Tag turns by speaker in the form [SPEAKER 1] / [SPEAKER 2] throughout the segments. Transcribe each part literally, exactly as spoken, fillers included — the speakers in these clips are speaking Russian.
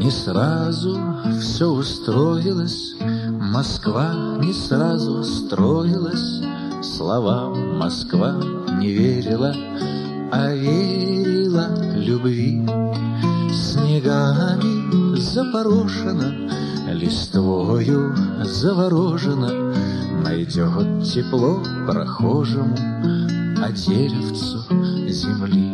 [SPEAKER 1] Не сразу все устроилось, Москва не сразу строилась, словам Москва не верила, а верила любви. Снегами запорошена, листвою заворожена, найдет тепло прохожему, а деревцу земли.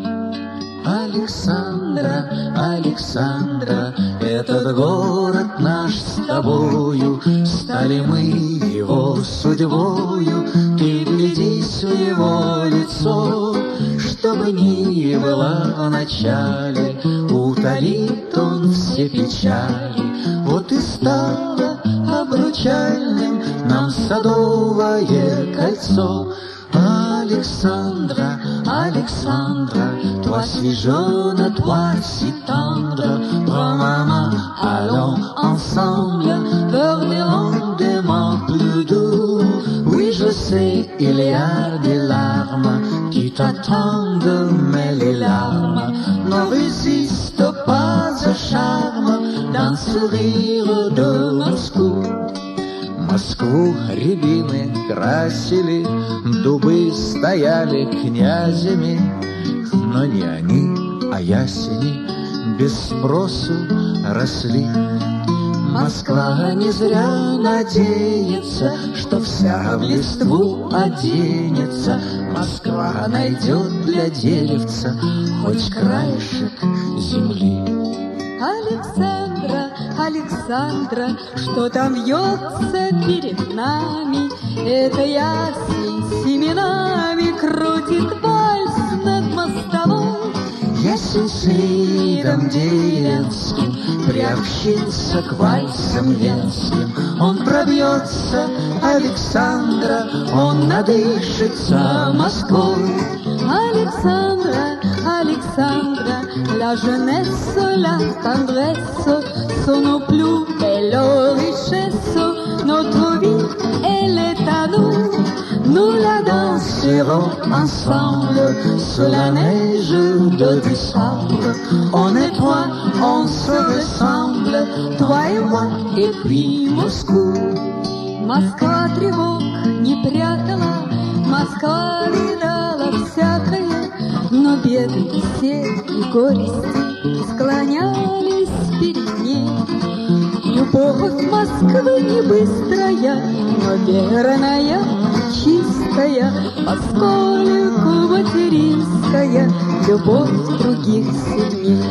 [SPEAKER 1] Александра, Александра, этот город наш с тобою, стали мы его судьбою. Ты вглядись в его лицо, чтобы ни было в начале, утолит он все печали. Вот и стало обручальным нам садовое кольцо. Alexandra, Alexandra, toi si jeune, toi si tendre, prends ma main, allons ensemble vers des rendements plus doux. Oui, je sais, il y a des larmes qui t'attendent, mais les larmes ne résistent pas au charme d'un sourire de Moscou. Москву рябины красили, дубы стояли князями, но не они, а ясени без спросу росли. Москва не зря надеется, что вся в листву оденется. Москва найдет для деревца хоть краешек земли.
[SPEAKER 2] Александра, Александра, что там вьется перед нами? Это ясень семенами крутит вальс над мостовой.
[SPEAKER 1] Ясень с видом деревенским приобщится к вальсам венским. Он пробьется, Александра, он надышится Москвой.
[SPEAKER 2] Alexandra, Alexandra, la jeunesse, la tendresse sont nos plus belles richesses. Notre vie, elle est à nous, nous la danserons ensemble sous la neige de décembre. On est trois, on se ressemble, toi et moi, et puis Moscou. Москва тревог не прятала, Москва видала всякое, но беды все и горести склонялись перед ней. Любовь Москвы не быстрая, но верная, чистая, поскольку материнская любовь других сильней.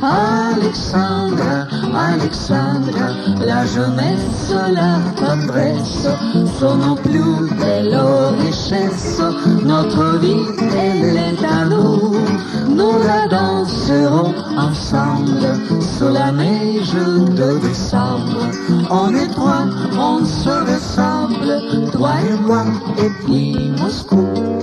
[SPEAKER 1] Alexandra, Alexandra, la jeunesse, la tendresse sont nos plus belles richesses. Notre vie, elle est à nous, nous la danserons ensemble sous la neige de décembre. On est trois, on se ressemble, toi et moi, et puis Moscou.